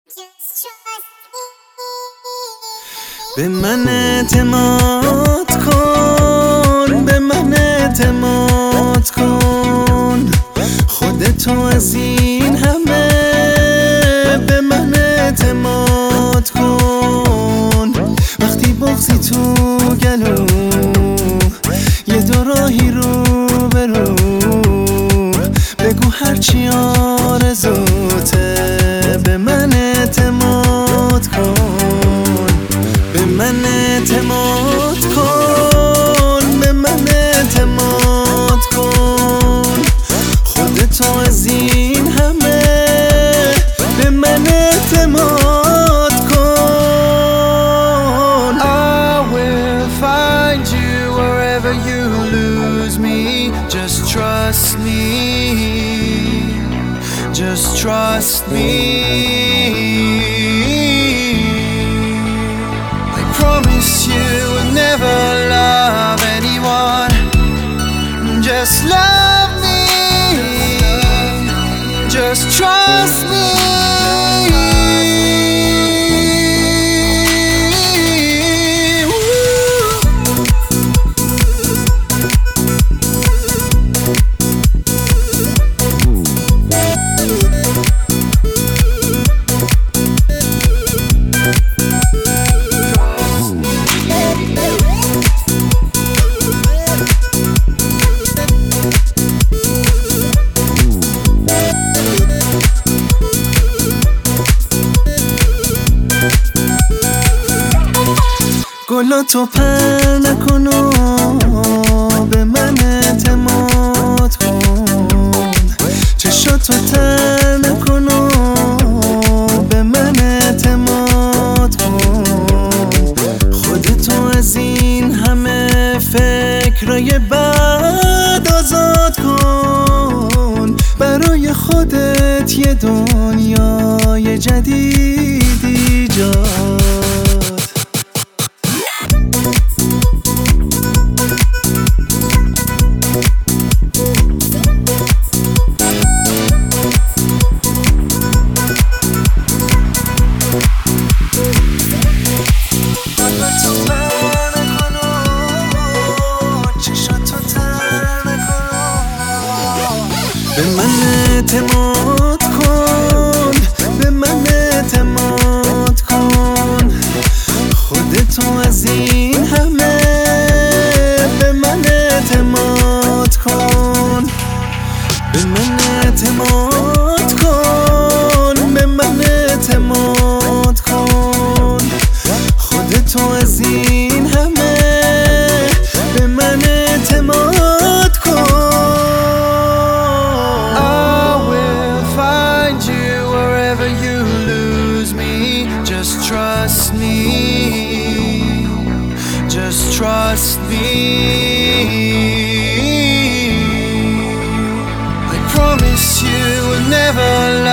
به من اعتماد کن، به من اعتماد کن، خودتو از این همه به من اعتماد کن. وقتی بغضی تو گلو یه دو راهی رو برو، بگو هرچی آرزوته، به من اعتماد کن، به من اعتماد کن، به من اعتماد کن، خودتو از این همه به من اعتماد کن. I will find you wherever you lose me. Just trust me, just trust me. I promise you will never love anyone. Just love me, just trust me. گلاتو پر نکن و به من اعتماد کن، چشاتو تر نکن و به من اعتماد کن، خودتو از این همه فکرای بد آزاد کن، برای خودت یه دنیای جدید ایجاد. به من اعتماد کن، به من اعتماد کن، خودتو از این همه به من اعتماد کن، به من اعتماد کن، به من اعتماد کن، خودتو از این همه به من اعتماد کن. Trust me, just trust me. I promise you will never